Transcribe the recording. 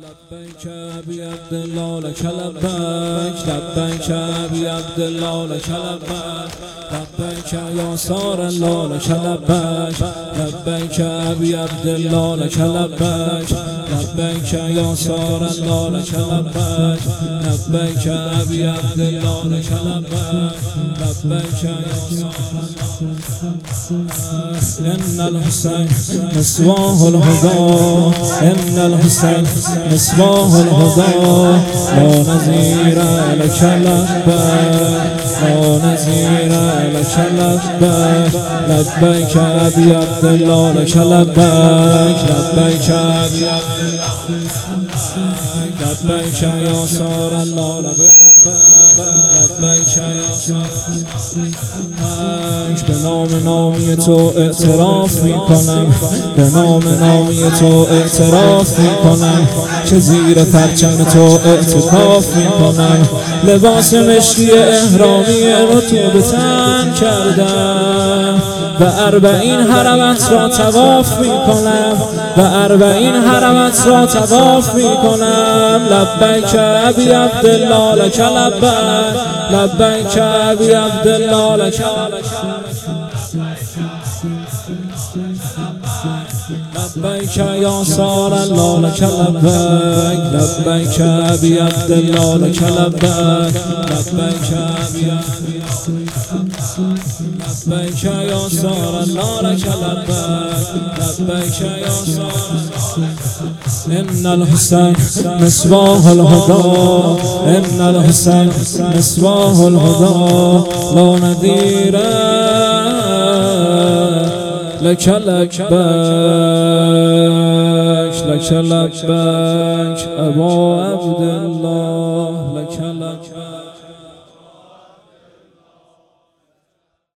لبیک ابی عبدالله لک لبیک لبیک ابی عبدالله لک لبیک لبیک یا سار الله لک لبیک لبیک ابی عبدالله لک لبیک لبیک یا سار الله لک لبیک لبیک ابی عبدالله لک لبیک لبیک یا سار ان الحسین مصباح الهدى ان الحسین مصباح الهدى لا نظیر لک لبیک لا نظیر لک لبیک لبیک ابی عبدالله لک لبیک لبیک ابی لبیک یا سار الله لبیک یا سار به نامی تو اعتراف میکنم به نامی تو اعتراف میکنم که زیر پرچم تو اعتکاف میکنم لباس مشکی احرامی رو تو به تن کردم و 40 حرمت را طواف میکنم و 40 حرمت را طواف میکنم لبیک ابی عبدالله لک لبیک لبیک ابی عبدالله لک لبیک یا سار الله لک لبیک لبیک ابی عبدالله لک لبیک لبیک ابی لبیک یا سار الله لک لبیک لبیک یا سار ان الحسین مصباح الهدى ان الحسین مصباح الهدى لا نظیر لک لبیک لک لبیک ابا عبدالله لک لبیک